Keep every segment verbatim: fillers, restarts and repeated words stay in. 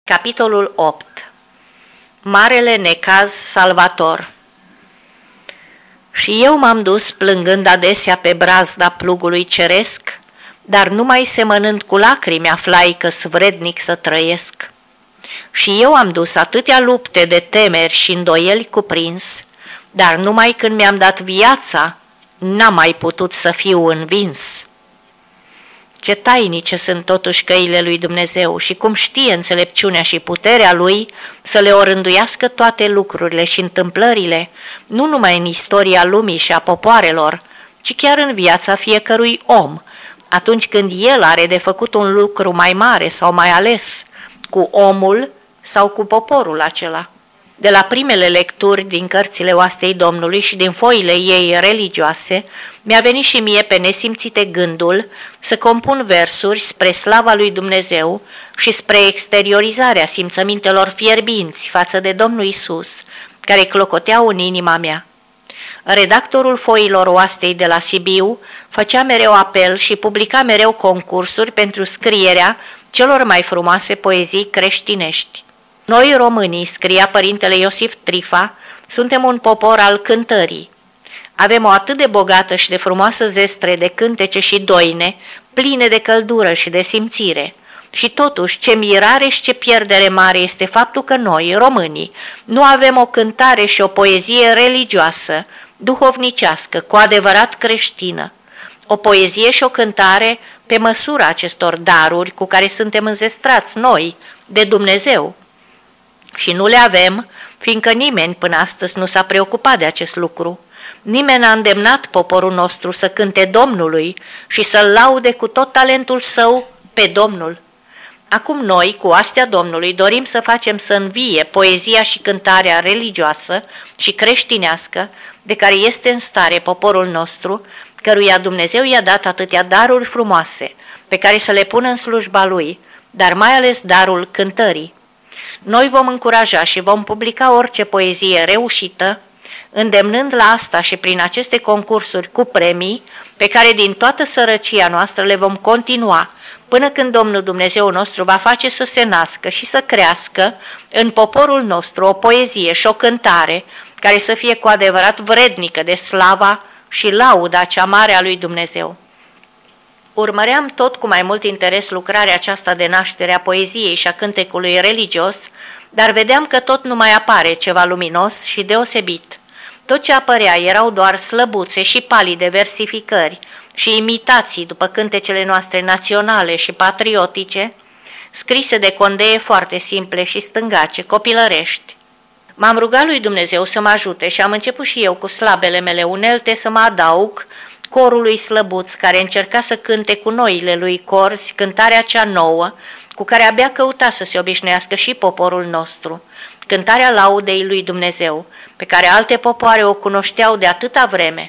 Capitolul opt. Marele necaz salvator. Și eu m-am dus plângând adesea pe brazda plugului ceresc, dar numai semănând cu lacrimi aflai că-s vrednic să trăiesc. Și eu am dus atâtea lupte de temeri și îndoieli cuprins, dar numai când mi-am dat viața, n-am mai putut să fiu învins. Ce tainice sunt totuși căile lui Dumnezeu și cum știe înțelepciunea și puterea lui să le orânduiască toate lucrurile și întâmplările, nu numai în istoria lumii și a popoarelor, ci chiar în viața fiecărui om, atunci când el are de făcut un lucru mai mare sau mai ales, cu omul sau cu poporul acela. De la primele lecturi din cărțile oastei Domnului și din foile ei religioase, mi-a venit și mie pe nesimțite gândul să compun versuri spre slava lui Dumnezeu și spre exteriorizarea simțămintelor fierbinți față de Domnul Iisus, care clocoteau în inima mea. Redactorul foilor oastei de la Sibiu făcea mereu apel și publica mereu concursuri pentru scrierea celor mai frumoase poezii creștinești. Noi, românii, scria părintele Iosif Trifa, suntem un popor al cântării. Avem o atât de bogată și de frumoasă zestre de cântece și doine, pline de căldură și de simțire. Și totuși, ce mirare și ce pierdere mare este faptul că noi, românii, nu avem o cântare și o poezie religioasă, duhovnicească, cu adevărat creștină. O poezie și o cântare pe măsura acestor daruri cu care suntem înzestrați noi, de Dumnezeu. Și nu le avem, fiindcă nimeni până astăzi nu s-a preocupat de acest lucru. Nimeni n-a îndemnat poporul nostru să cânte Domnului și să-L laude cu tot talentul său pe Domnul. Acum noi, cu astea Domnului, dorim să facem să învie poezia și cântarea religioasă și creștinească de care este în stare poporul nostru, căruia Dumnezeu i-a dat atâtea daruri frumoase pe care să le pună în slujba Lui, dar mai ales darul cântării. Noi vom încuraja și vom publica orice poezie reușită, îndemnând la asta și prin aceste concursuri cu premii, pe care din toată sărăcia noastră le vom continua, până când Domnul Dumnezeu nostru va face să se nască și să crească în poporul nostru o poezie și o cântare care să fie cu adevărat vrednică de slava și lauda cea mare a lui Dumnezeu. Urmăream tot cu mai mult interes lucrarea aceasta de naștere a poeziei și a cântecului religios, dar vedeam că tot nu mai apare ceva luminos și deosebit. Tot ce apărea erau doar slăbuțe și palide versificări și imitații după cântecele noastre naționale și patriotice, scrise de condee foarte simple și stângace, copilărești. M-am rugat lui Dumnezeu să mă ajute și am început și eu cu slabele mele unelte să mă adaug corului slăbuț care încerca să cânte cu noile lui corzi cântarea cea nouă, cu care abia căuta să se obișnuiască și poporul nostru, cântarea laudei lui Dumnezeu, pe care alte popoare o cunoșteau de atâta vreme.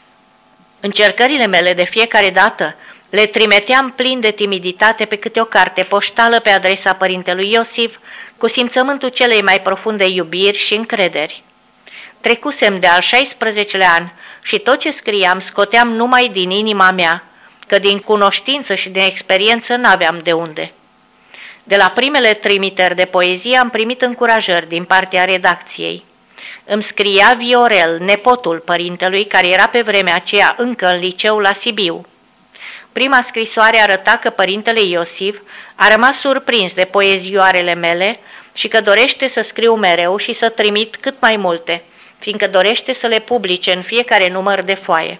Încercările mele de fiecare dată le trimiteam plin de timiditate pe câte o carte poștală pe adresa părintelui Iosif, cu simțământul celei mai profunde iubiri și încrederi. Trecusem de al șaisprezecelea an și tot ce scriam scoteam numai din inima mea, că din cunoștință și din experiență n-aveam de unde. De la primele trimiteri de poezie am primit încurajări din partea redacției. Îmi scria Viorel, nepotul părintelui, care era pe vremea aceea încă în liceu la Sibiu. Prima scrisoare arăta că părintele Iosif a rămas surprins de poezioarele mele și că dorește să scriu mereu și să trimit cât mai multe, fiindcă dorește să le publice în fiecare număr de foaie.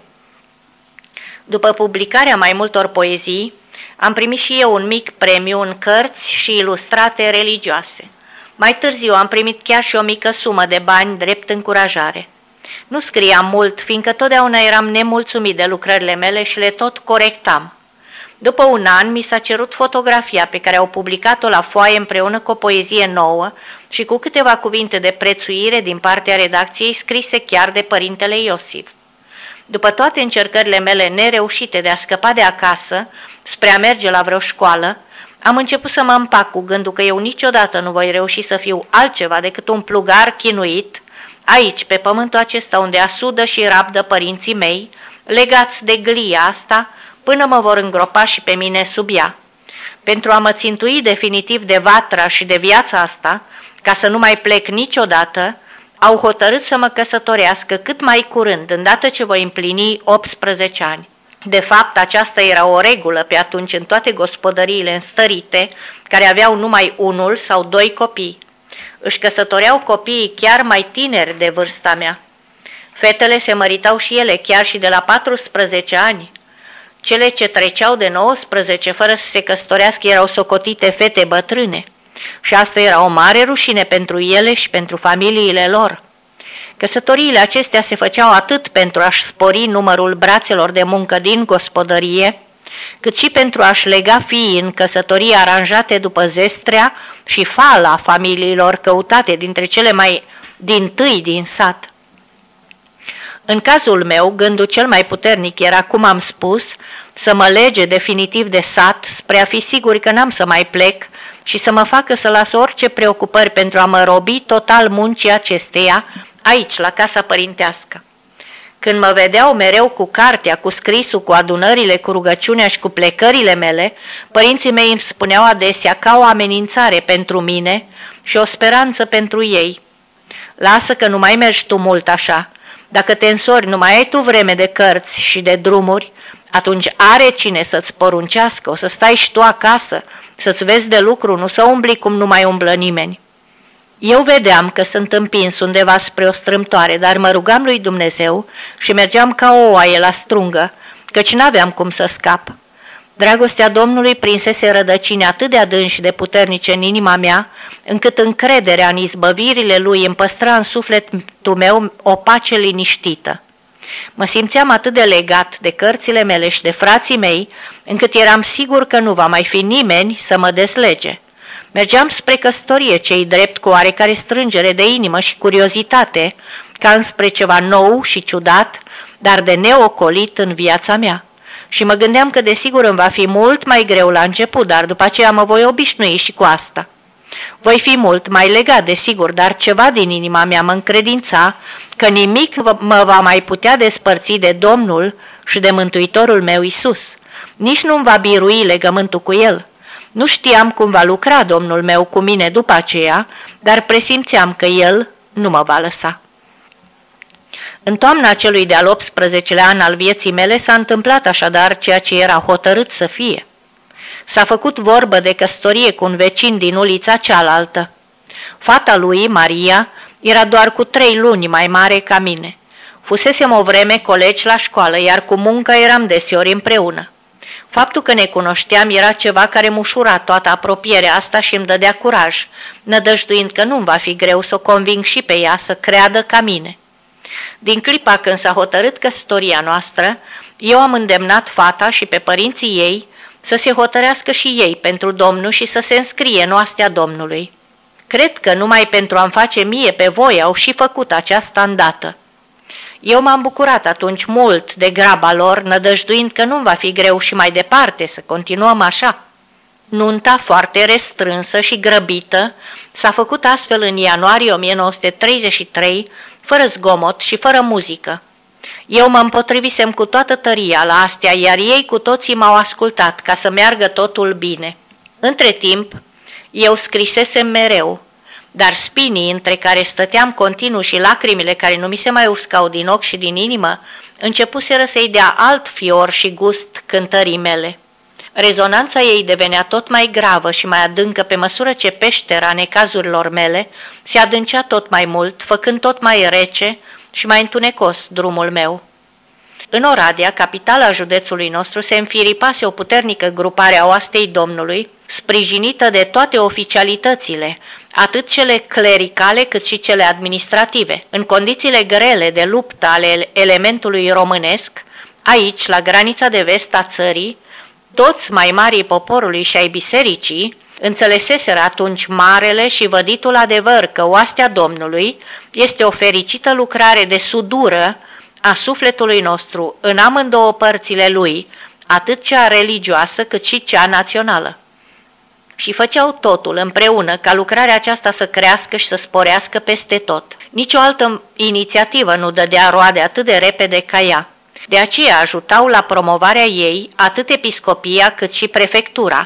După publicarea mai multor poezii, am primit și eu un mic premiu în cărți și ilustrate religioase. Mai târziu am primit chiar și o mică sumă de bani drept încurajare. Nu scriam mult, fiindcă totdeauna eram nemulțumit de lucrările mele și le tot corectam. După un an mi s-a cerut fotografia pe care au publicat-o la foaie împreună cu o poezie nouă și cu câteva cuvinte de prețuire din partea redacției scrise chiar de părintele Iosif. După toate încercările mele nereușite de a scăpa de acasă, spre a merge la vreo școală, am început să mă împac cu gândul că eu niciodată nu voi reuși să fiu altceva decât un plugar chinuit, aici, pe pământul acesta unde asudă și rabdă părinții mei, legați de glia asta, până mă vor îngropa și pe mine sub ea. Pentru a mă țintui definitiv de vatra și de viața asta, ca să nu mai plec niciodată, au hotărât să mă căsătorească cât mai curând, îndată ce voi împlini optsprezece ani. De fapt, aceasta era o regulă pe atunci în toate gospodăriile înstărite, care aveau numai unul sau doi copii. Își căsătoreau copiii chiar mai tineri de vârsta mea. Fetele se măritau și ele chiar și de la paisprezece ani. Cele ce treceau de nouăsprezece fără să se căsătorească erau socotite fete bătrâne. Și asta era o mare rușine pentru ele și pentru familiile lor. Căsătoriile acestea se făceau atât pentru a-și spori numărul brațelor de muncă din gospodărie, cât și pentru a-și lega fiii în căsătorii aranjate după zestrea și fala familiilor căutate dintre cele mai dintâi din sat. În cazul meu, gândul cel mai puternic era, cum am spus, să mă lege definitiv de sat, spre a fi sigur că n-am să mai plec și să mă facă să las orice preocupări pentru a mă robi total muncii acesteia, aici, la casa părintească. Când mă vedeau mereu cu cartea, cu scrisul, cu adunările, cu rugăciunea și cu plecările mele, părinții mei îmi spuneau adesea ca o amenințare pentru mine și o speranță pentru ei: lasă că nu mai mergi tu mult așa. Dacă te însori, nu mai ai tu vreme de cărți și de drumuri, atunci are cine să-ți poruncească, o să stai și tu acasă, să-ți vezi de lucru, nu să umbli cum nu mai umblă nimeni. Eu vedeam că sunt împins undeva spre o strâmtoare, dar mă rugam lui Dumnezeu și mergeam ca o oaie la strungă, căci n-aveam cum să scap. Dragostea Domnului prinsese rădăcini atât de adânci și de puternice în inima mea, încât încrederea în izbăvirile Lui îmi păstra în sufletul meu o pace liniștită. Mă simțeam atât de legat de cărțile mele și de frații mei, încât eram sigur că nu va mai fi nimeni să mă deslege. Mergeam spre căsătorie, cei drept cu oarecare strângere de inimă și curiozitate, ca înspre ceva nou și ciudat, dar de neocolit în viața mea. Și mă gândeam că desigur îmi va fi mult mai greu la început, dar după aceea mă voi obișnui și cu asta. Voi fi mult mai legat, desigur, dar ceva din inima mea mă încredința că nimic mă va mai putea despărți de Domnul și de Mântuitorul meu Iisus. Nici nu-mi va birui legământul cu El. Nu știam cum va lucra Domnul meu cu mine după aceea, dar presimțeam că El nu mă va lăsa. În toamna celui de-al optsprezecelea an al vieții mele s-a întâmplat așadar ceea ce era hotărât să fie. S-a făcut vorbă de căsătorie cu un vecin din ulița cealaltă. Fata lui, Maria, era doar cu trei luni mai mare ca mine. Fusesem o vreme colegi la școală, iar cu muncă eram deseori împreună. Faptul că ne cunoșteam era ceva care îmi ușura toată apropierea asta și îmi dădea curaj, nădăjduind că nu-mi va fi greu să o conving și pe ea să creadă ca mine. Din clipa când s-a hotărât căsătoria noastră, eu am îndemnat fata și pe părinții ei să se hotărească și ei pentru Domnul și să se înscrie în oastea Domnului. Cred că numai pentru a-mi face mie pe voi au și făcut aceasta îndată. Eu m-am bucurat atunci mult de graba lor, nădăjduind că nu-mi va fi greu și mai departe să continuăm așa. Nunta, foarte restrânsă și grăbită, s-a făcut astfel în ianuarie o mie nouă sute treizeci și trei, fără zgomot și fără muzică. Eu mă împotrivisem cu toată tăria la astea, iar ei cu toții m-au ascultat ca să meargă totul bine. Între timp, eu scrisesem mereu, dar spinii între care stăteam continuu și lacrimile care nu mi se mai uscau din ochi și din inimă, începuseră să-i dea alt fior și gust cântării mele. Rezonanța ei devenea tot mai gravă și mai adâncă pe măsură ce peștera necazurilor mele se adâncea tot mai mult, făcând tot mai rece și mai întunecos drumul meu. În Oradea, capitala județului nostru, se înfiripase o puternică grupare a oastei Domnului, sprijinită de toate oficialitățile, atât cele clericale cât și cele administrative. În condițiile grele de luptă ale elementului românesc, aici, la granița de vest a țării, toți mai marii poporului și ai bisericii înțeleseseră atunci marele și văditul adevăr că oastea Domnului este o fericită lucrare de sudură a sufletului nostru în amândouă părțile lui, atât cea religioasă cât și cea națională. Și făceau totul împreună ca lucrarea aceasta să crească și să sporească peste tot. Nici o altă inițiativă nu dădea roade atât de repede ca ea. De aceea ajutau la promovarea ei atât episcopia cât și prefectura,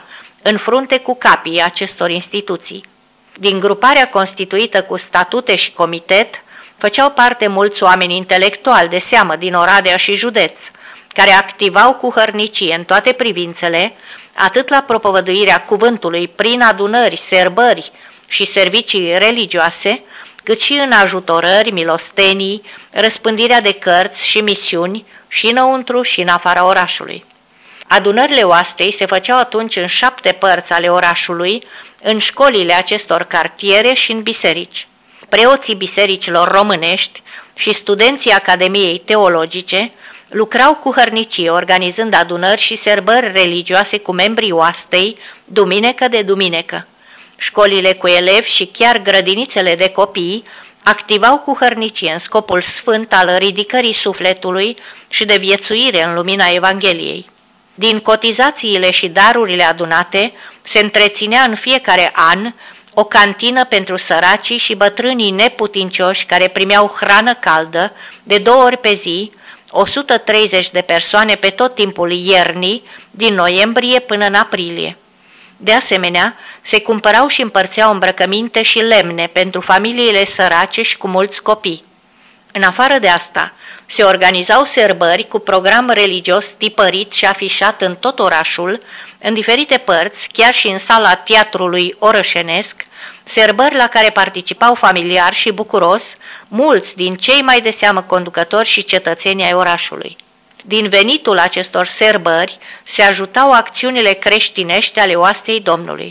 în frunte cu capii acestor instituții. Din gruparea constituită cu statute și comitet, făceau parte mulți oameni intelectuali de seamă din Oradea și județ, care activau cu hărnicie în toate privințele, atât la propovăduirea cuvântului prin adunări, serbări și servicii religioase, cât și în ajutorări, milostenii, răspândirea de cărți și misiuni și înăuntru și în afara orașului. Adunările oastei se făceau atunci în șapte părți ale orașului, în școlile acestor cartiere și în biserici. Preoții bisericilor românești și studenții Academiei Teologice lucrau cu hărnicie, organizând adunări și serbări religioase cu membrii oastei, duminică de duminică. Școlile cu elevi și chiar grădinițele de copii activau cu hărnicie în scopul sfânt al ridicării sufletului și de viețuire în lumina Evangheliei. Din cotizațiile și darurile adunate se întreținea în fiecare an o cantină pentru săracii și bătrânii neputincioși care primeau hrană caldă de două ori pe zi, o sută treizeci de persoane pe tot timpul iernii, din noiembrie până în aprilie. De asemenea, se cumpărau și împărțeau îmbrăcăminte și lemne pentru familiile sărace și cu mulți copii. În afară de asta, se organizau serbări cu program religios tipărit și afișat în tot orașul, în diferite părți, chiar și în sala teatrului orășenesc, serbări la care participau familiar și bucuros mulți din cei mai de seamă conducători și cetățeni ai orașului. Din venitul acestor serbări se ajutau acțiunile creștinești ale oastei Domnului.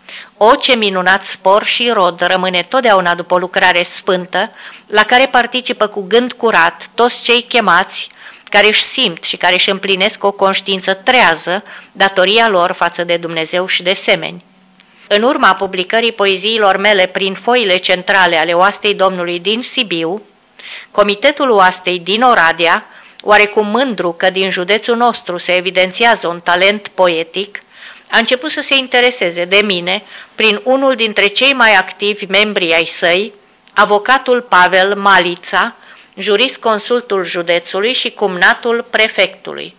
O, ce minunat spor și rod rămâne totdeauna după o lucrare sfântă, la care participă cu gând curat toți cei chemați, care își simt și care își împlinesc o conștiință trează datoria lor față de Dumnezeu și de semeni. În urma publicării poeziilor mele prin foile centrale ale oastei Domnului din Sibiu, Comitetul Oastei din Oradea, oarecum mândru că din județul nostru se evidențiază un talent poetic, a început să se intereseze de mine prin unul dintre cei mai activi membri ai săi, avocatul Pavel Malița, jurisconsultul județului și cumnatul prefectului.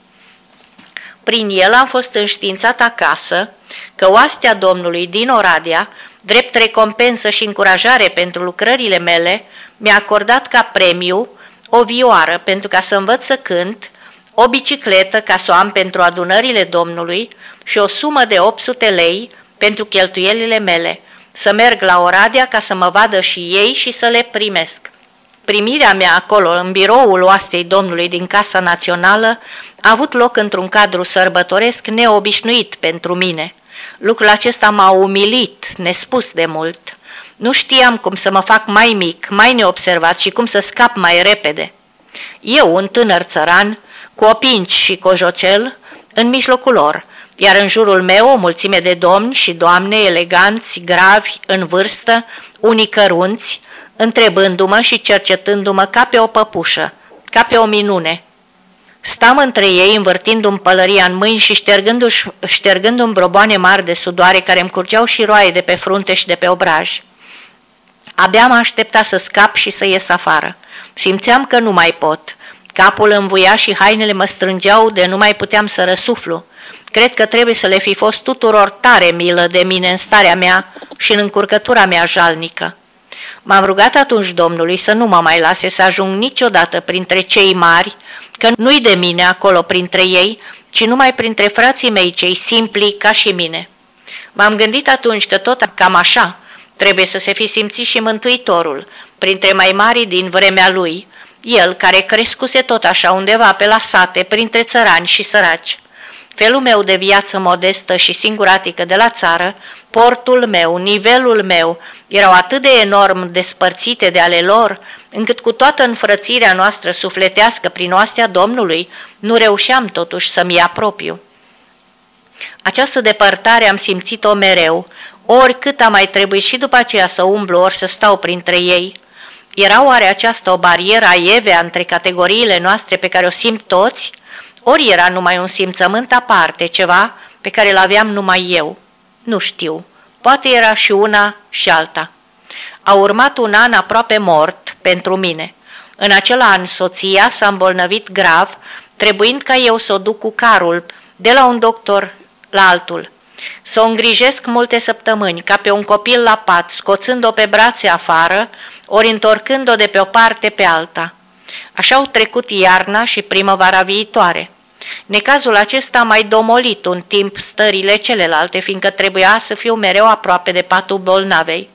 Prin el am fost înștiințat acasă că oastea Domnului din Oradea, drept recompensă și încurajare pentru lucrările mele, mi-a acordat ca premiu o vioară pentru ca să învăț să cânt, o bicicletă ca să o am pentru adunările Domnului și o sumă de opt sute lei pentru cheltuielile mele, să merg la Oradea ca să mă vadă și ei și să le primesc. Primirea mea acolo, în biroul oastei Domnului din Casa Națională, a avut loc într-un cadru sărbătoresc neobișnuit pentru mine. Lucrul acesta m-a umilit, nespus de mult. Nu știam cum să mă fac mai mic, mai neobservat și cum să scap mai repede. Eu, un tânăr țăran, cu opinci și cojoțel, în mijlocul lor, iar în jurul meu o mulțime de domni și doamne eleganți, gravi, în vârstă, unii cărunți, întrebându-mă și cercetându-mă ca pe o păpușă, ca pe o minune. Stam între ei, învârtindu-mi pălăria în mâini și ștergându-mi broboane mari de sudoare care îmi curgeau și roaie de pe frunte și de pe obraj. Abia mă aștepta să scap și să ies afară. Simțeam că nu mai pot. Capul învuia și hainele mă strângeau de nu mai puteam să răsuflu. Cred că trebuie să le fi fost tuturor tare milă de mine în starea mea și în încurcătura mea jalnică. M-am rugat atunci Domnului să nu mă mai lase să ajung niciodată printre cei mari, că nu-i de mine acolo printre ei, ci numai printre frații mei cei simpli ca și mine. M-am gândit atunci că tot cam așa trebuie să se fi simțit și Mântuitorul, printre mai mari din vremea lui, el care crescuse tot așa undeva pe la sate, printre țărani și săraci. Felul meu de viață modestă și singuratică de la țară, portul meu, nivelul meu, erau atât de enorm despărțite de ale lor, încât cu toată înfrățirea noastră sufletească prin oastea Domnului, nu reușeam totuși să-mi apropiu. Această depărtare am simțit-o mereu, oricât a mai trebuit și după aceea să umblu ori să stau printre ei. Era oare aceasta o barieră aievea între categoriile noastre pe care o simt toți? Ori era numai un simțământ aparte, ceva pe care îl aveam numai eu? Nu știu, poate era și una și alta. A urmat un an aproape mort pentru mine. În acel an soția s-a îmbolnăvit grav, trebuind ca eu să o duc cu carul de la un doctor la altul. Să o îngrijesc multe săptămâni, ca pe un copil la pat, scoțând-o pe brațe afară, ori întorcând-o de pe o parte pe alta. Așa au trecut iarna și primăvara viitoare. Necazul acesta a mai domolit un timp stările celelalte, fiindcă trebuia să fiu mereu aproape de patul bolnavei.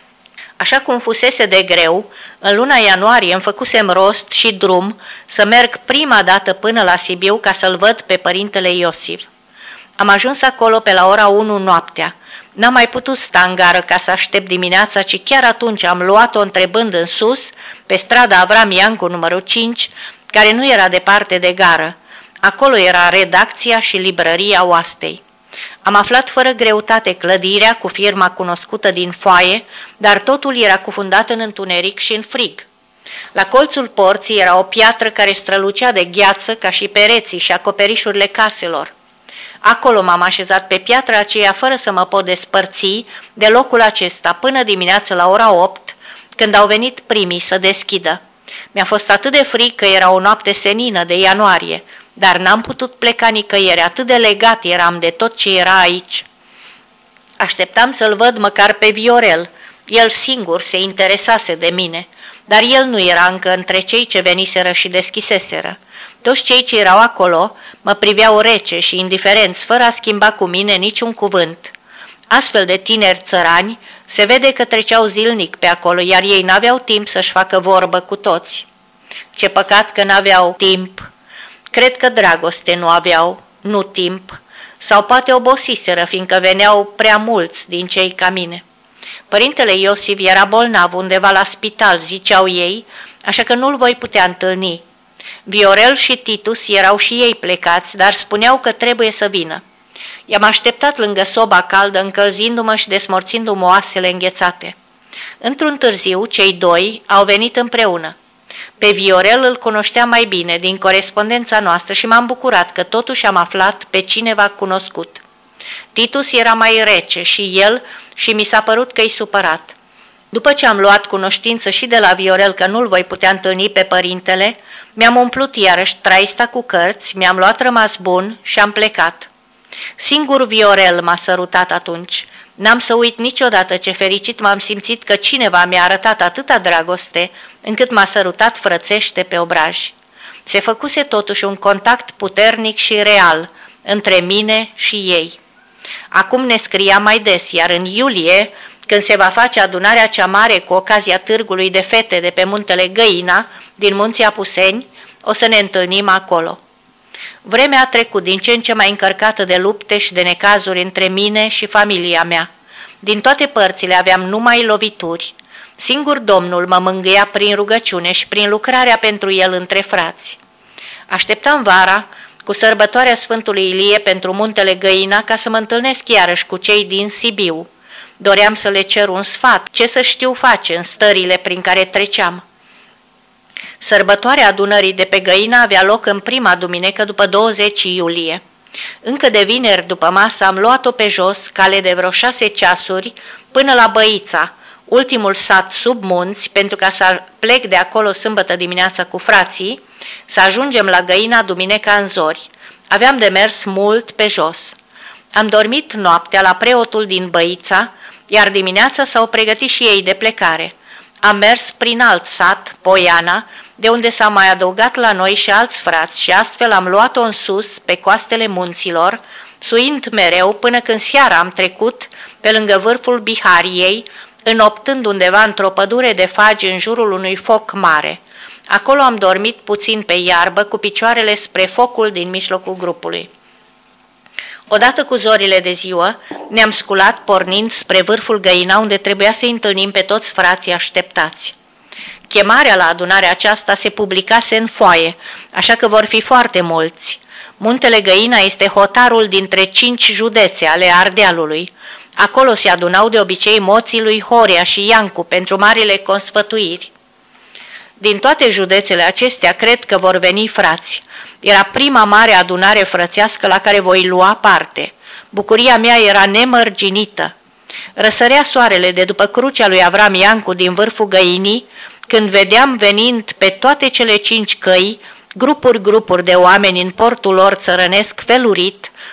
Așa cum fusese de greu, în luna ianuarie îmi făcusem rost și drum să merg prima dată până la Sibiu ca să-l văd pe părintele Iosif. Am ajuns acolo pe la ora unu noaptea. N-am mai putut sta în gară ca să aștept dimineața, ci chiar atunci am luat-o întrebând în sus, pe strada Avram Iancu numărul cinci, care nu era departe de gară. Acolo era redacția și librăria Oastei. Am aflat fără greutate clădirea cu firma cunoscută din foaie, dar totul era cufundat în întuneric și în frig. La colțul porții era o piatră care strălucea de gheață ca și pereții și acoperișurile caselor. Acolo m-am așezat pe piatra aceea fără să mă pot despărți de locul acesta până dimineață la ora opt, când au venit primii să deschidă. Mi-a fost atât de frig că era o noapte senină de ianuarie, dar n-am putut pleca nicăieri, atât de legat eram de tot ce era aici. Așteptam să-l văd măcar pe Viorel, el singur se interesase de mine, dar el nu era încă între cei ce veniseră și deschiseseră. Toți cei ce erau acolo mă priveau rece și indiferenți, fără a schimba cu mine niciun cuvânt. Astfel de tineri țărani se vede că treceau zilnic pe acolo, iar ei n-aveau timp să-și facă vorbă cu toți. Ce păcat că n-aveau timp! Cred că dragoste nu aveau, nu timp, sau poate obosiseră, fiindcă veneau prea mulți din cei ca mine. Părintele Iosif era bolnav undeva la spital, ziceau ei, așa că nu-l voi putea întâlni. Viorel și Titus erau și ei plecați, dar spuneau că trebuie să vină. I-am așteptat lângă soba caldă, încălzindu-mă și desmorțindu-mă oasele înghețate. Într-un târziu, cei doi au venit împreună. Pe Viorel îl cunoșteam mai bine din corespondența noastră și m-am bucurat că totuși am aflat pe cineva cunoscut. Titus era mai rece și el și mi s-a părut că-i supărat. După ce am luat cunoștință și de la Viorel că nu-l voi putea întâlni pe părintele, mi-am umplut iarăși traista cu cărți, mi-am luat rămas bun și am plecat. Singur Viorel m-a sărutat atunci. N-am să uit niciodată ce fericit m-am simțit că cineva mi-a arătat atâta dragoste, încât m-a sărutat frățește pe obraj. Se făcuse totuși un contact puternic și real între mine și ei. Acum ne scria mai des, iar în iulie, când se va face adunarea cea mare cu ocazia târgului de fete de pe muntele Găina, din munții Apuseni, o să ne întâlnim acolo. Vremea a trecut din ce în ce mai încărcată de lupte și de necazuri între mine și familia mea. Din toate părțile aveam numai lovituri. Singur Domnul mă mângâia prin rugăciune și prin lucrarea pentru el între frați. Așteptam vara cu sărbătoarea Sfântului Ilie pentru muntele Găina ca să mă întâlnesc iarăși cu cei din Sibiu. Doream să le cer un sfat, ce să știu face în stările prin care treceam. Sărbătoarea adunării de pe Găina avea loc în prima duminică după douăzeci iulie. Încă de vineri după masă am luat-o pe jos, cale de vreo șase ceasuri, până la Băița, ultimul sat sub munți, pentru ca să plec de acolo sâmbătă dimineața cu frații, să ajungem la Găina duminica în zori. Aveam de mers mult pe jos. Am dormit noaptea la preotul din Băița, iar dimineața s-au pregătit și ei de plecare. Am mers prin alt sat, Poiana, de unde s-au mai adăugat la noi și alți frați și astfel am luat-o în sus, pe coastele munților, suind mereu până când seara am trecut pe lângă vârful Bihariei, înoptând undeva într-o pădure de fagi în jurul unui foc mare. Acolo am dormit puțin pe iarbă, cu picioarele spre focul din mijlocul grupului. Odată cu zorile de ziua, ne-am sculat pornind spre vârful Găina, unde trebuia să-i întâlnim pe toți frații așteptați. Chemarea la adunarea aceasta se publicase în foaie, așa că vor fi foarte mulți. Muntele Găina este hotarul dintre cinci județe ale Ardealului. Acolo se adunau de obicei moții lui Horea și Iancu pentru marile consfătuiri. Din toate județele acestea cred că vor veni frați. Era prima mare adunare frățească la care voi lua parte. Bucuria mea era nemărginită. Răsărea soarele de după crucea lui Avram Iancu din vârful Găinii, când vedeam venind pe toate cele cinci căi, grupuri-grupuri de oameni în portul lor țărănesc felurit,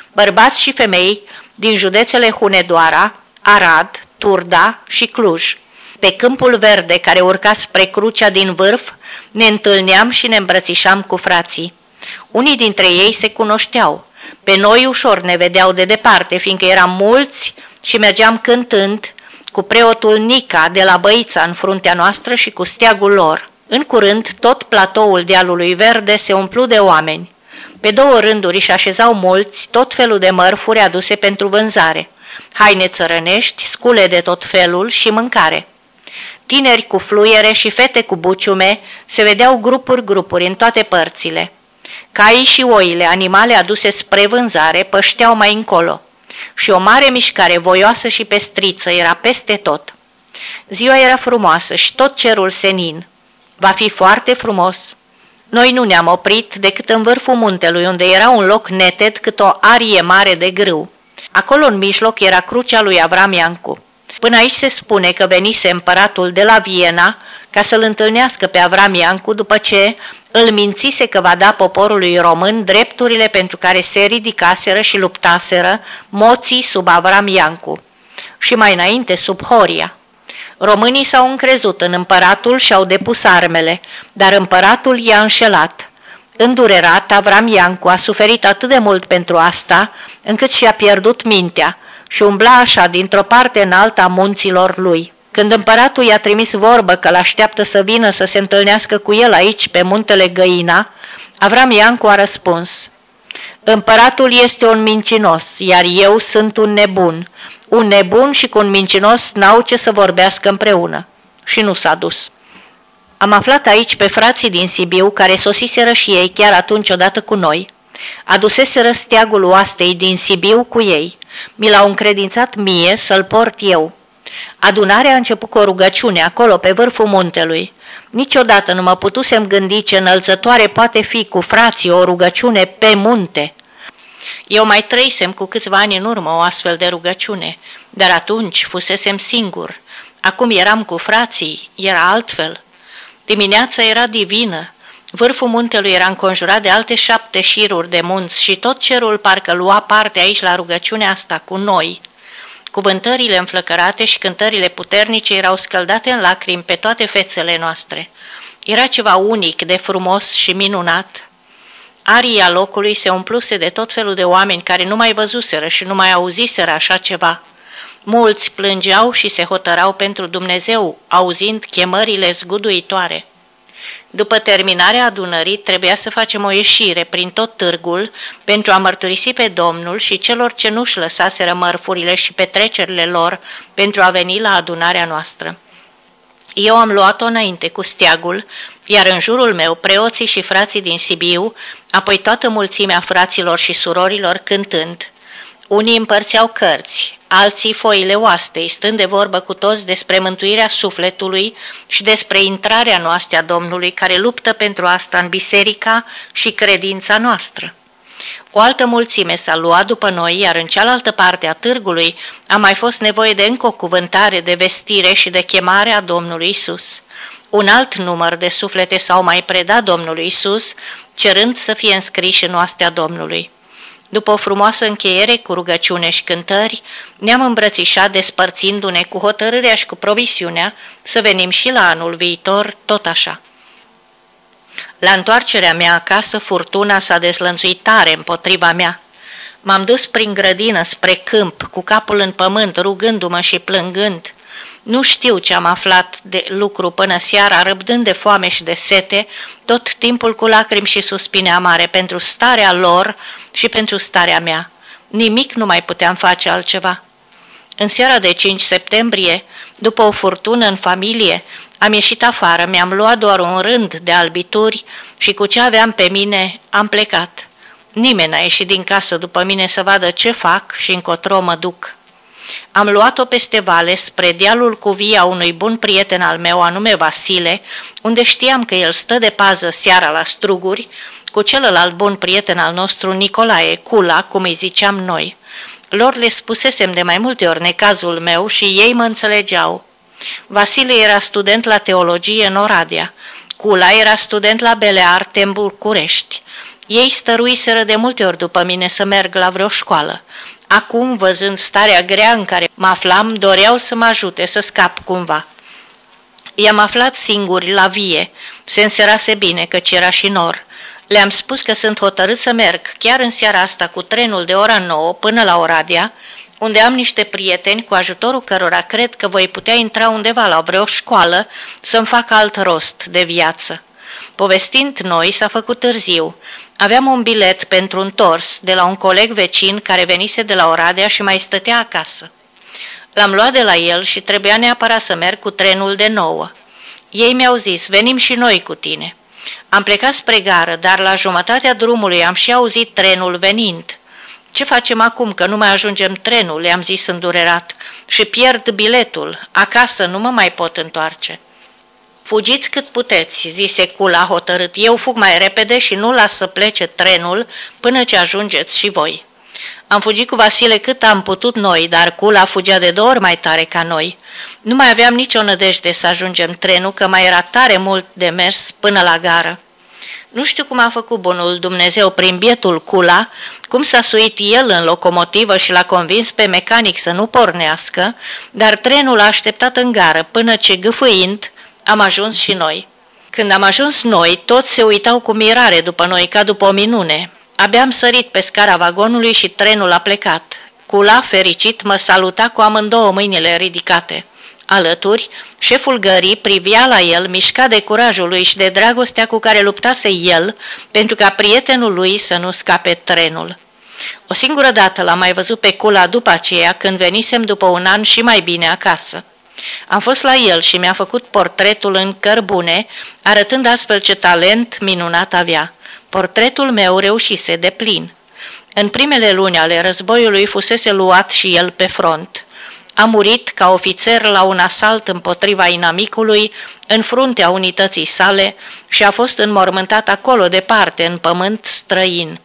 bărbați și femei din județele Hunedoara, Arad, Turda și Cluj. Pe câmpul verde care urca spre crucea din vârf, ne întâlneam și ne îmbrățișam cu frații. Unii dintre ei se cunoșteau. Pe noi ușor ne vedeau de departe, fiindcă eram mulți și mergeam cântând cu preotul Nica de la Băița în fruntea noastră și cu steagul lor. În curând, tot platoul dealului verde se umplu de oameni. Pe două rânduri își așezau mulți tot felul de mărfuri aduse pentru vânzare, haine țărănești, scule de tot felul și mâncare. Tineri cu fluiere și fete cu buciume se vedeau grupuri-grupuri în toate părțile. Caii și oile, animale aduse spre vânzare, pășteau mai încolo și o mare mișcare voioasă și pestriță era peste tot. Ziua era frumoasă și tot cerul senin. Va fi foarte frumos. Noi nu ne-am oprit decât în vârful muntelui, unde era un loc neted cât o arie mare de grâu. Acolo în mijloc era crucea lui Avram Iancu. Până aici se spune că venise împăratul de la Viena ca să-l întâlnească pe Avram Iancu după ce îl mințise că va da poporului român drepturile pentru care se ridicaseră și luptaseră moții sub Avram Iancu și mai înainte sub Horia. Românii s-au încrezut în împăratul și au depus armele, dar împăratul i-a înșelat. Îndurerat, Avram Iancu a suferit atât de mult pentru asta, încât și-a pierdut mintea și umbla așa dintr-o parte în alta a munților lui. Când împăratul i-a trimis vorbă că l-așteaptă să vină să se întâlnească cu el aici, pe muntele Găina, Avram Iancu a răspuns: împăratul este un mincinos, iar eu sunt un nebun. Un nebun și cu un mincinos n-au ce să vorbească împreună. Și nu s-a dus. Am aflat aici pe frații din Sibiu, care sosiseră și ei chiar atunci odată cu noi. Aduseseră steagul oastei din Sibiu cu ei. Mi l-au încredințat mie să-l port eu. Adunarea a început cu o rugăciune acolo, pe vârful muntelui. Niciodată nu mă putusem gândi ce înălțătoare poate fi cu frații o rugăciune pe munte. Eu mai trăisem cu câțiva ani în urmă o astfel de rugăciune, dar atunci fusesem singur. Acum eram cu frații, era altfel. Dimineața era divină. Vârful muntelui era înconjurat de alte șapte șiruri de munți și tot cerul parcă lua parte aici la rugăciunea asta cu noi. Cuvântările înflăcărate și cântările puternice erau scăldate în lacrimi pe toate fețele noastre. Era ceva unic, de frumos și minunat. Aria locului se umpluse de tot felul de oameni care nu mai văzuseră și nu mai auziseră așa ceva. Mulți plângeau și se hotărau pentru Dumnezeu, auzind chemările zguduitoare. După terminarea adunării, trebuia să facem o ieșire prin tot târgul pentru a mărturisi pe Domnul și celor ce nu-și lăsaseră mărfurile și petrecerile lor pentru a veni la adunarea noastră. Eu am luat-o înainte cu steagul, iar în jurul meu preoții și frații din Sibiu, apoi toată mulțimea fraților și surorilor cântând. Unii împărțeau cărți, alții foile oastei, stând de vorbă cu toți despre mântuirea sufletului și despre intrarea noastră a Domnului, care luptă pentru asta în biserica și credința noastră. O altă mulțime s-a luat după noi, iar în cealaltă parte a târgului a mai fost nevoie de încă o cuvântare de vestire și de chemare a Domnului Isus. Un alt număr de suflete s-au mai predat Domnului Isus, cerând să fie înscriși în oastea Domnului. După o frumoasă încheiere cu rugăciune și cântări, ne-am îmbrățișat despărțindu-ne cu hotărârea și cu promisiunea să venim și la anul viitor tot așa. La întoarcerea mea acasă, furtuna s-a deslănțuit tare împotriva mea. M-am dus prin grădină spre câmp, cu capul în pământ, rugându-mă și plângând. Nu știu ce am aflat de lucru până seara, răbdând de foame și de sete, tot timpul cu lacrimi și suspine amare pentru starea lor și pentru starea mea. Nimic nu mai puteam face altceva. În seara de cinci septembrie, după o furtună în familie, am ieșit afară, mi-am luat doar un rând de albituri și cu ce aveam pe mine am plecat. Nimeni n-a ieșit din casă după mine să vadă ce fac și încotro mă duc. Am luat-o peste vale spre dealul cu via unui bun prieten al meu, anume Vasile, unde știam că el stă de pază seara la struguri, cu celălalt bun prieten al nostru, Nicolae, Cula, cum îi ziceam noi. Lor le spusesem de mai multe ori necazul meu și ei mă înțelegeau. Vasile era student la teologie în Oradea, Cula era student la Belearte în București. Ei stăruiseră de multe ori după mine să merg la vreo școală. Acum, văzând starea grea în care mă aflam, doreau să mă ajute să scap cumva. I-am aflat singuri la vie, se înserase bine căci era și nor. Le-am spus că sunt hotărât să merg chiar în seara asta cu trenul de ora nouă până la Oradea, unde am niște prieteni cu ajutorul cărora cred că voi putea intra undeva la vreo școală să-mi fac alt rost de viață. Povestind noi, s-a făcut târziu. Aveam un bilet pentru întors de la un coleg vecin care venise de la Oradea și mai stătea acasă. L-am luat de la el și trebuia neapărat să merg cu trenul de nouă. Ei mi-au zis, venim și noi cu tine. Am plecat spre gară, dar la jumătatea drumului am și auzit trenul venind. Ce facem acum, că nu mai ajungem trenul, le-am zis îndurerat, și pierd biletul, acasă nu mă mai pot întoarce. Fugiți cât puteți, zise Cula hotărât, eu fug mai repede și nu las să plece trenul până ce ajungeți și voi. Am fugit cu Vasile cât am putut noi, dar Cula fugea de două ori mai tare ca noi. Nu mai aveam nicio nădejde să ajungem trenul, că mai era tare mult de mers până la gară. Nu știu cum a făcut bunul Dumnezeu prin bietul Cula, cum s-a suit el în locomotivă și l-a convins pe mecanic să nu pornească, dar trenul a așteptat în gară până ce, gâfâind, am ajuns și noi. Când am ajuns noi, toți se uitau cu mirare după noi ca după o minune. Abia am sărit pe scara vagonului și trenul a plecat. Cula, fericit, mă saluta cu amândouă mâinile ridicate. Alături, șeful gării privea la el, mișcat de curajul lui și de dragostea cu care luptase el pentru ca prietenul lui să nu scape trenul. O singură dată l-am mai văzut pe Cula după aceea, când venisem după un an și mai bine acasă. Am fost la el și mi-a făcut portretul în cărbune, arătând astfel ce talent minunat avea. Portretul meu reușise de plin. În primele luni ale războiului fusese luat și el pe front. A murit ca ofițer la un asalt împotriva inamicului în fruntea unității sale și a fost înmormântat acolo departe, în pământ străin.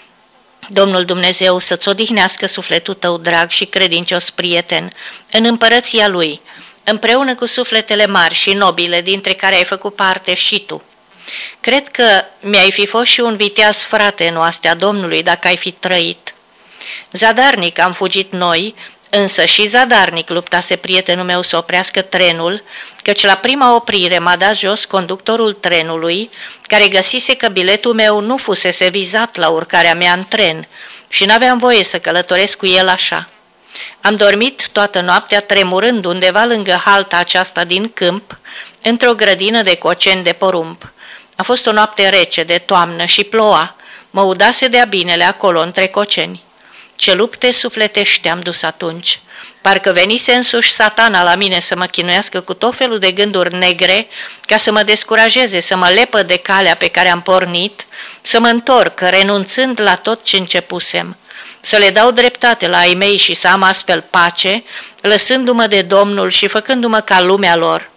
Domnul Dumnezeu să-ți odihnească sufletul tău drag și credincios prieten în împărăția Lui, împreună cu sufletele mari și nobile dintre care ai făcut parte și tu. Cred că mi-ai fi fost și un viteaz frate în oastea Domnului dacă ai fi trăit. Zadarnic am fugit noi, însă și zadarnic luptase prietenul meu să oprească trenul, căci la prima oprire m-a dat jos conductorul trenului, care găsise că biletul meu nu fusese vizat la urcarea mea în tren și n-aveam voie să călătoresc cu el așa. Am dormit toată noaptea tremurând undeva lângă halta aceasta din câmp, într-o grădină de coceni de porumb. A fost o noapte rece de toamnă și ploua, mă udase de-a binele acolo între coceni. Ce lupte sufletești am dus atunci! Parcă venise însuși Satana la mine să mă chinuiască cu tot felul de gânduri negre, ca să mă descurajeze, să mă lepă de calea pe care am pornit, să mă întorc, renunțând la tot ce începusem, să le dau dreptate la ai mei și să am astfel pace, lăsându-mă de Domnul și făcându-mă ca lumea lor.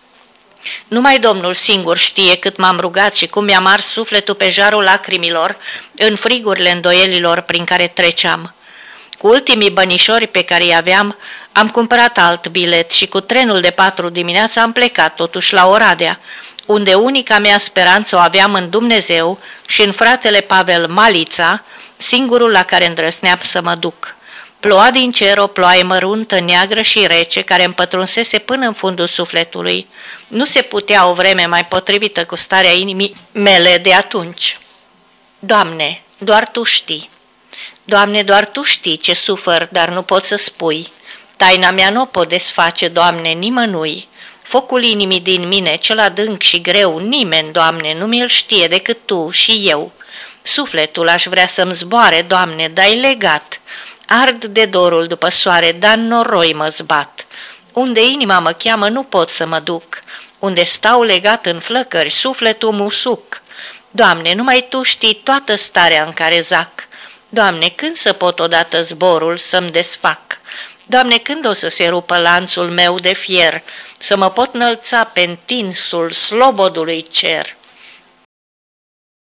Numai Domnul singur știe cât m-am rugat și cum mi-am ars sufletul pe jarul lacrimilor în frigurile îndoielilor prin care treceam. Cu ultimii bănișori pe care îi aveam, am cumpărat alt bilet și cu trenul de patru dimineața am plecat totuși la Oradea, unde unica mea speranță o aveam în Dumnezeu și în fratele Pavel Malița, singurul la care îndrăsneam să mă duc. Ploua din cer o ploaie măruntă, neagră și rece, care îmi pătrunsese până în fundul sufletului. Nu se putea o vreme mai potrivită cu starea inimii mele de atunci. Doamne, doar Tu știi. Doamne, doar Tu știi ce sufăr, dar nu pot să spui. Taina mea nu o pot desface, Doamne, nimănui. Focul inimii din mine, cel adânc și greu, nimeni, Doamne, nu mi-l știe decât Tu și eu. Sufletul aș vrea să-mi zboare, Doamne, dai legat. Ard de dorul după soare, dar noroi mă zbat. Unde inima mă cheamă nu pot să mă duc, unde stau legat în flăcări, sufletul musuc. Doamne, numai Tu știi toată starea în care zac. Doamne, când să pot odată zborul să-mi desfac? Doamne, când o să se rupă lanțul meu de fier, să mă pot înălța pe întinsul slobodului cer?